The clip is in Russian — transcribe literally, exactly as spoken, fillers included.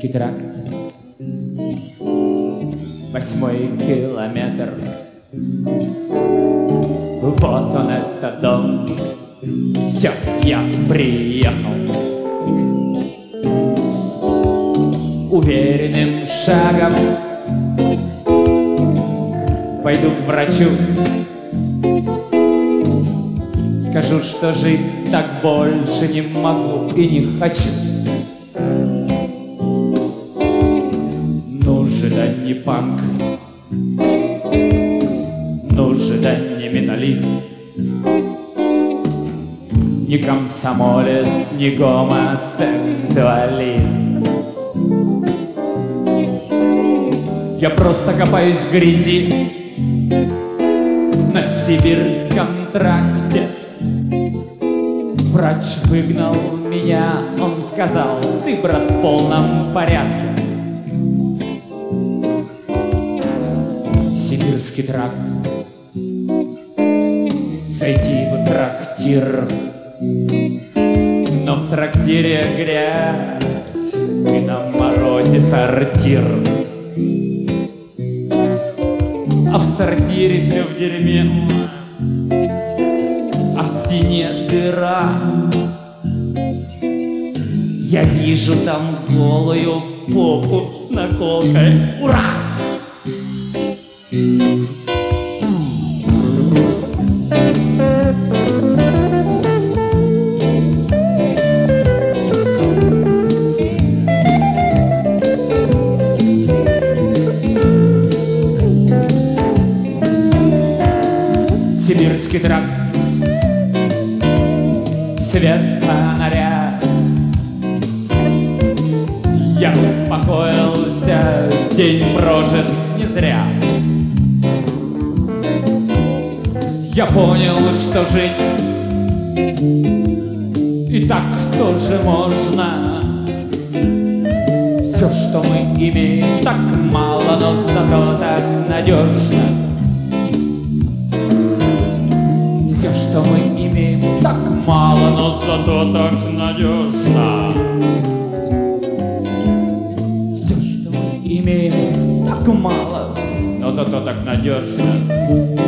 Сибирский тракт, восьмой километр. Вот он, этот дом. Все, я приехал. Уверенным шагом пойду к врачу. Скажу, что жить так больше не могу и не хочу. Ну же, да не панк, ну же, да не металлист, не комсомолец, не гомосексуалист. Я просто копаюсь в грязи на Сибирском тракте. Врач выгнал меня, он сказал: ты, брат, в полном порядке. Сибирский тракт, зайти в трактир, но в трактире грязь и на морозе сортир. А в сортире все в дерьме, а в стене дыра. Я вижу там голую попу с наколкой. Ура! Сибирский тракт, свет фонаря. Я успокоился, день прожит не зря. Я понял, что жить и так тоже можно. Все, что мы имеем, так мало, но зато так надежно. Все, что мы имеем, так мало, но зато так надежно. Все, что мы имеем, так мало, но зато так надежно.